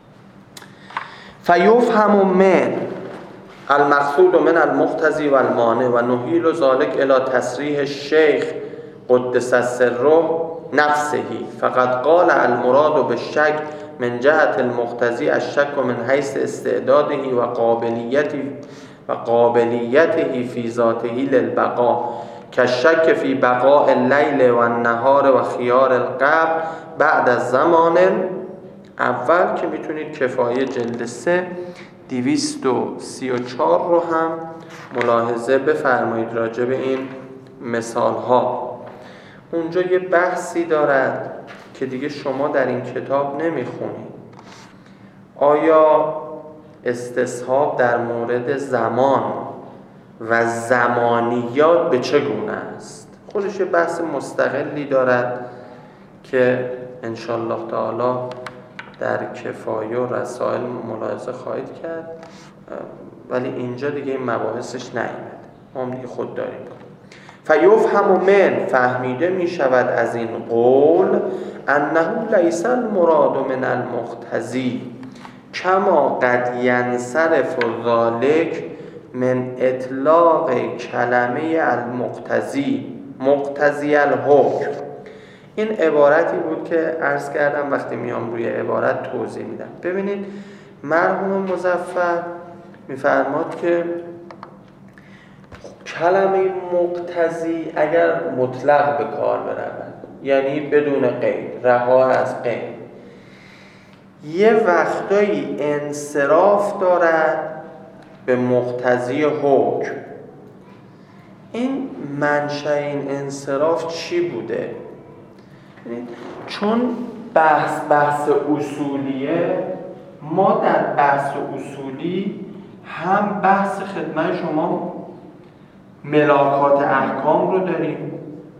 فیفهم من المقصود من المقتضی و المانع و نحیل ذلك الی تصریح الشیخ قدس سره نفسه، فقد قال المراد بالشک من جهت المقتضی الشک من حیث استعداده و قابلیته و قابلیته فی ذاته للبقاء كالشك في بقاء الليل والنهار و خيار القبر بعد از زمان اول، که میتونید کفایه جلد سه دویست و سی و چهار رو هم ملاحظه بفرمایید راجع به این مثال ها. اونجا یه بحثی دارد که دیگه شما در این کتاب نمیخونید. آیا استصحاب در مورد زمان و زمانیات به چه گونه است؟ خودش یه بحث مستقلی دارد که انشالله تعالی در کفایه و رسائل ملاحظه خواهید کرد، ولی اینجا دیگه این مباحثش نیامد، ما هم دیگه خود داریم. فیفهم من فهمیده می شود از این قول انه لیس المراد من المقتضی کما قد ینصرف ذلک من اطلاق کلمه المقتضی مقتضی الحکم. این عبارتی بود که عرض کردم وقتی میام روی عبارت توضیح میدم. ببینید مرحوم مظفر میفرماد که کلمه مقتضی اگر مطلق به کار برود، یعنی بدون قید، رها از قید، یه وقتایی انصراف دارد به مقتضی حکم. این منشأ این انصراف چی بوده؟ چون بحث بحث اصولیه، ما در بحث اصولی هم بحث خدمت شما ملاکات احکام رو داریم،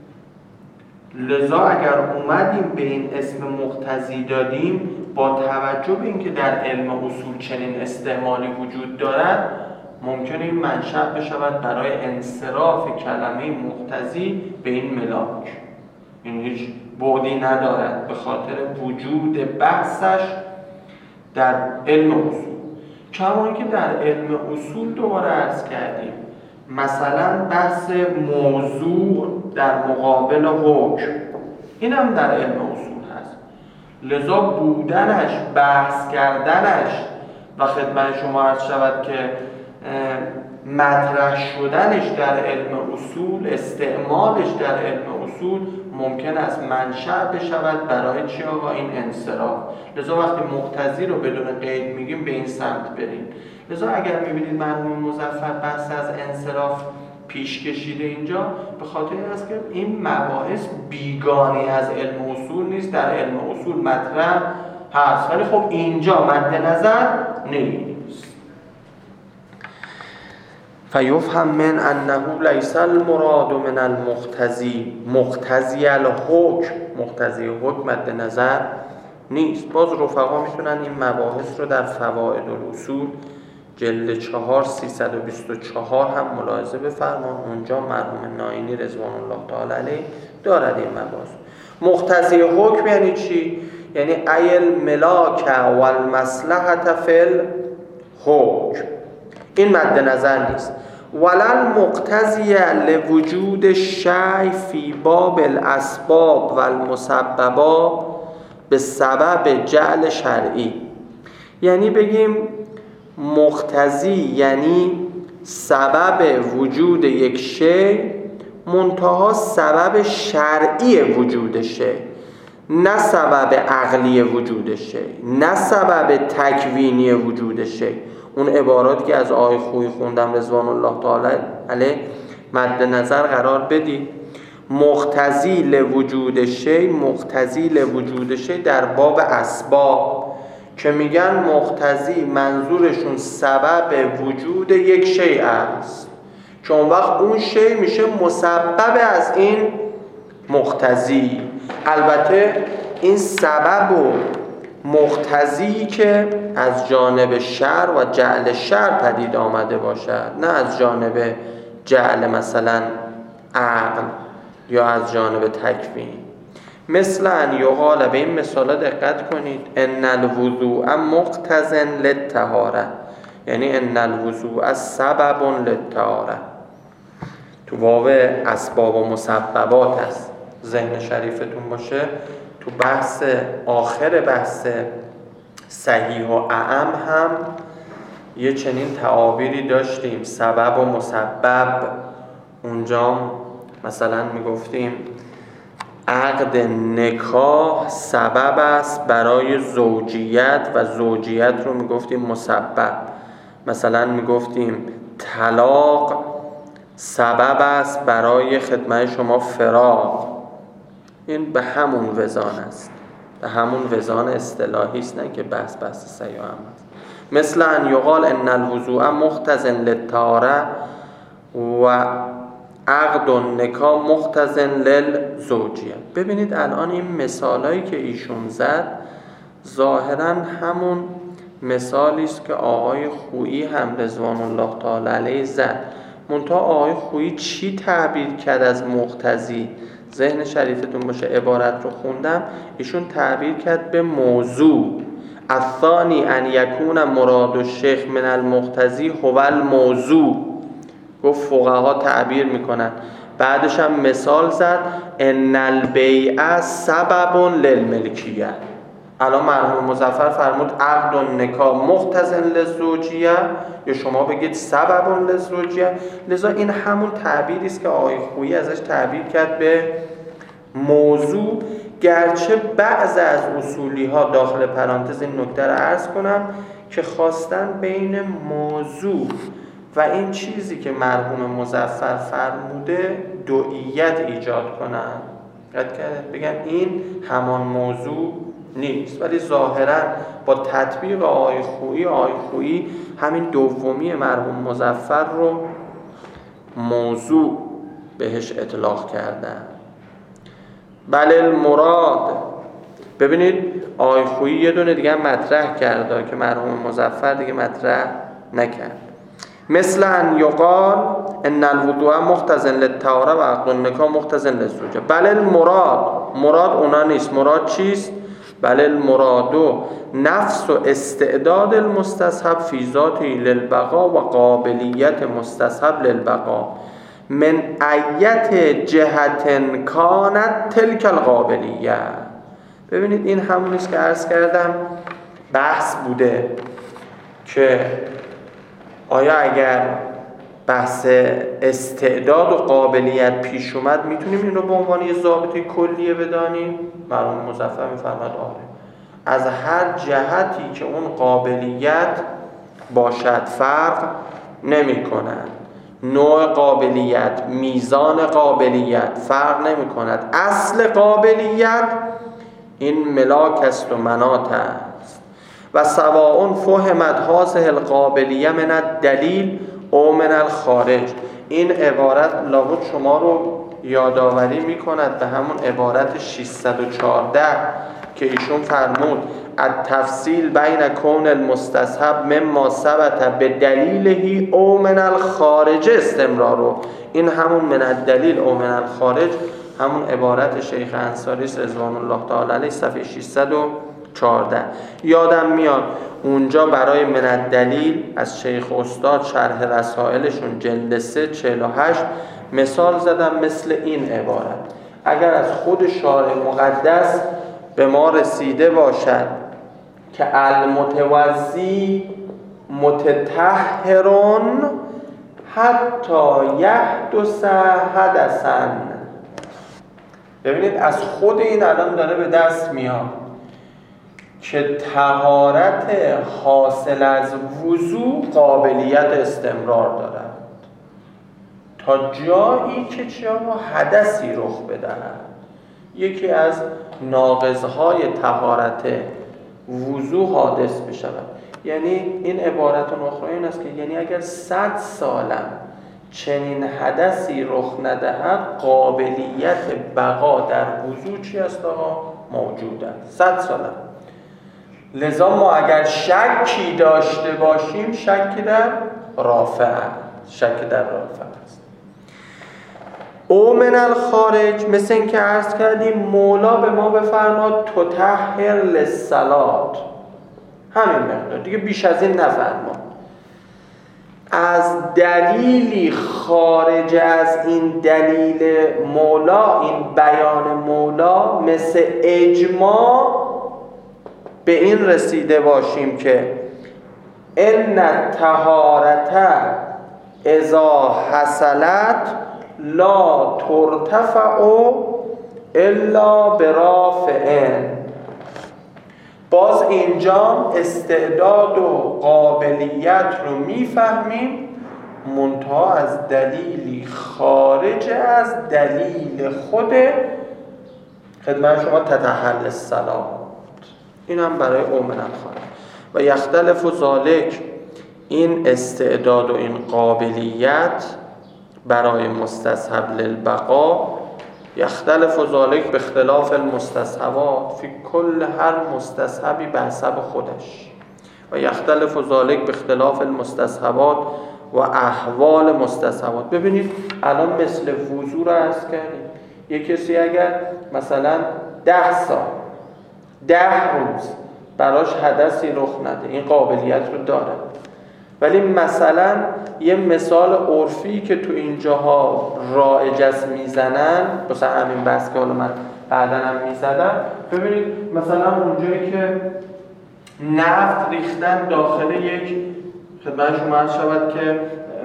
لذا اگر اومدیم به این اسم مقتضی دادیم با توجه به اینکه در علم اصول چنین استعمالی وجود دارد، ممکنه این منشأ بشود برای انصراف کلمه مقتضی به این ملاک. این هیچ بعدی ندارد به خاطر وجود بحثش در علم اصول. کما اینکه در علم اصول دوباره عرض کردیم مثلا بحث موضوع در مقابل حکم، این هم در علم اصول هست، لذا بودنش، بحث کردنش و خدمت شما عرض شود که مطرح شدنش در علم اصول، استعمالش در علم اصول ممکن است منشأ بشود برای چی آقا؟ این انصراف. لذا وقتی مقتضی رو بدون قید میگیم به این سمت بریم. لذا اگر میبینید مرحوم مظفر بحث از انصراف پیش کشیده اینجا، به خاطر این است که این مباحث بیگانی از علم اصول نیست، در علم اصول مطرح هست، ولی خب اینجا مد نظر نیست. فیفهم من انه لیس المراد من المقتضی مقتضی الحکم، مقتضی حکم مد نظر نیست. باز رفقا میتونن این مباحث رو در فوائد الاصول جلد چهار سیصد و بیست و چهار هم ملاحظه بفرمان. اونجا مرحوم ناینی رضوان الله تعالی علیه دارد این مباحث. مقتضی حکم یعنی چی؟ یعنی ایل ملاک و المصلحت فی الحکم، این مد نظر نیست. ولل مقتضی لوجود الشیء فی باب الاسباب و المسببات به سبب جعل شرعی. یعنی بگیم مقتضی یعنی سبب وجود یک شیء منتها سبب شرعی وجود شیء، نه سبب عقلی وجود شیء، نه سبب تکوینی وجود شیء. اون عبارات که از آقای خویی خوندم رضوان الله تعالی علیه مد نظر قرار بدید. مقتضی لوجود شیء، مقتضی لوجود شیء در باب اسباب که میگن مقتضی منظورشون سبب وجود یک شیء است، که اون وقت اون شیء میشه مسبب از این مقتضی. البته این سبب و مقتضی که از جانب شرع و جعل شرع پدید آمده باشد، نه از جانب جعل مثلا عقل یا از جانب تکوین. مثل ان یقال، به این مثالا دقت کنید، ان الوضوء مقتضی للطهاره، یعنی ان الوضوء سبب للطهاره. تو واو اسباب و مسببات است، ذهن شریفتون باشه. تو بحث آخر بحث صحیح و اعم هم یه چنین تعابیری داشتیم، سبب و مسبب. اونجا مثلا میگفتیم عقد نکاح سبب است برای زوجیت و زوجیت رو میگفتیم مسبب. مثلا میگفتیم طلاق سبب است برای خدمت شما فراق. این به همون وزان است، به همون وزان اصطلاحی است، نه که بحث بحث صحیح هم است. مثل ان یقال ان الوضوء مقتضی للطهاره و عقد النکاح مقتضی للزوجیه. ببینید الان این مثالایی که ایشون زد ظاهرا همون مثالی است که آقای خویی هم رضوان الله تعالی علیه زد. منتها آقای خویی چی تعبیر کرد از مقتضی؟ ذهن شریفتون باشه عبارت رو خوندم، ایشون تعبیر کرد به موضوع. الثانی ان یکون مراد الشیخ من المقتضی هو الموضوع. گفت فقها تعبیر میکنن. بعدش هم مثال زد ان البیع سبب للملکیه. الان مرحوم مظفر فرمود عقد النکاح مقتضی للزوجیه، یا شما بگید سبب للزوجیه. لذا این همون تعبیری است که آقای خویی ازش تعبیر کرد به موضوع. گرچه بعض از اصولی ها داخل پرانتز این نکته رو عرض کنم که خواستن بین موضوع و این چیزی که مرحوم مظفر فرموده دوئیت ایجاد کنن، بگن این همان موضوع نیست، ولی ظاهرا با تطبیق آقای خویی آقای خویی همین دومی مرحوم مظفر رو موضوع بهش اطلاق کردن. بله المراد. ببینید آقای خویی یه دونه دیگه مطرح کرده که مرحوم مظفر دیگه مطرح نکرد. مثل ان یقال ان الوضوء مقتضی للطهاره و عقد النکاح مقتضی للزوجه. بله المراد، مراد اونا نیست. مراد چیست؟ بله المراد نفس و استعداد المستصحب فی ذاته للبقاء و قابلیت مستصحب للبقاء من ایت جهت کانت تلک القابلیه. ببینید این همون است که عرض کردم بحث بوده که آیا اگر بحث استعداد و قابلیت پیش اومد میتونیم این رو به عنوان یه ضابطه کلیه بدانیم؟ مرحوم مظفر میفرماد آره، از هر جهتی که اون قابلیت باشد فرق نمی کند. نوع قابلیت، میزان قابلیت فرق نمی کند. اصل قابلیت این ملاک است و مناط است. و سواء فهمت هذه القابلیه من الدلیل او من الخارج. این عبارت لابد شما رو یادآوری میکند به همون عبارت ششصد و چهارده که ایشون فرمود التفصیل بین کون المستصحب مما ثبت به دلیلهی او من الخارج استمرارو. این همون من الدلیل او من الخارج همون عبارت شیخ انصاری رضوان الله تعالی علیه صفحه ششصد و چهارده. یادم میاد اونجا برای من الدلیل از شیخ استاد شرح رسائلشون جلد سه چهل و هشت مثال زدم مثل این عبارت. اگر از خود شارع مقدس به ما رسیده باشد که المتوضی متطهرون حتی یحدث حدثا. ببینید از خود این الان داره به دست میاد که طهارت حاصل از وضو قابلیت استمرار دارد تا جایی که چه حدثی رخ بدهد. یکی از ناقضهای طهارت وضو حادث بشود. یعنی این عبارت اخرى این است که یعنی اگر صد سالم چنین حدثی رخ ندهد قابلیت بقا در وضو چی است آقا؟ موجود است. صد سالم. لذا ما اگر شکی داشته باشیم شکی در رافع است. شکی در رافع است. او من الخارج مثل این که عرض کردیم مولا به ما بفرماد تطهر للصلات، همین مقدار دیگه، بیش از این نفرماد. از دلیلی خارج از این دلیل مولا، این بیان مولا، مثل اجماع به این رسیده باشیم که ان الطهارت اذا حصلت لا ترتفع الا برافع. باز اینجا استعداد و قابلیت رو میفهمیم منتها از دلیلی خارج از دلیل خود خدمت شما تطهر للصلات. این هم برای اومن الخارج. و یختلف و ذالک، این استعداد و این قابلیت برای مستصحب للبقا، یختلف و ذالک به اختلاف المستصحبات فی کل هر مستصحبی به حسب خودش. و یختلف و ذالک به اختلاف المستصحبات و احوال مستصحبات. ببینید الان مثل وضو رو عرض کردیم. یک کسی اگر مثلا ده سال ده روز براش حدثی رخ نده این قابلیت رو داره، ولی مثلا یه مثال عرفی که تو اینجاها رایج است میزنن، مثلا همین بحث که حالا من بعداً هم میزدم، ببینید مثلا اونجایی که نفت ریختن داخل یک خدمت شما عرض شود که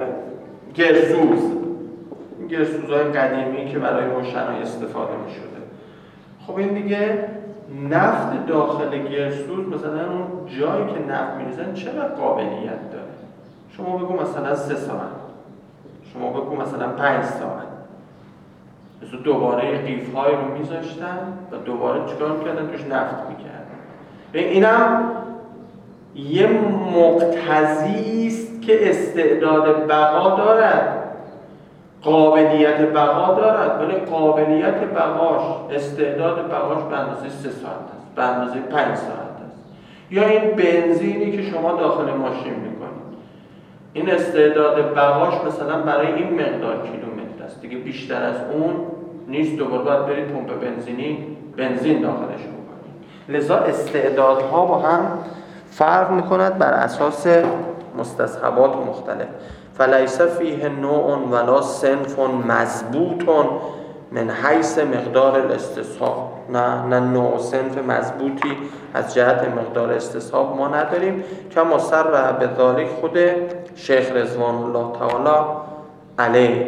گرسوز، گرسوزهای قدیمی که برای روشنایی استفاده میشده. خب این دیگه نفت داخل گرسوز، مثلا اون جایی که نفت میریزن چقدر قابلیت داره؟ شما بگو مثلا سه ساعت، شما بگو مثلا پنج ساعت، مثلا دوباره قیف های رو میذاشتن و دوباره چکار میکردن؟ توش نفت میکردن. اینم یه مقتضی است که استعداد بقا دارد، قابلیت بقا دارد، ولی قابلیت بقاش، استعداد بقاش به اندازه سه ساعت است، به اندازه پنج ساعت است. یا این بنزینی که شما داخل ماشین میکنید، این استعداد بقاش مثلا برای این مقدار کیلومتر است دیگه، بیشتر از اون نیست. دوباره باید برید پمپ بنزینی بنزین داخلش بکنید. لذا استعدادها با هم فرق میکند بر اساس مستصحبات مختلف. فلیس فیه نوع ولا صنف مضبوط من حیث مقدار الاستصحاب. نه نه نوع صنف مضبوطی از جهت مقدار استصحاب ما نداریم که مصرح به ذالک خود شیخ رضوان الله تعالی علیه.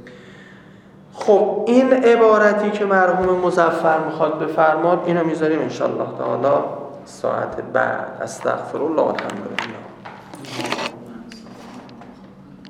خب این عبارتی که مرحوم مظفر میخواد بفرماد اینو میذاریم ان شاء الله تعالی ساعت بعد. استغفر الله و الحمد لله.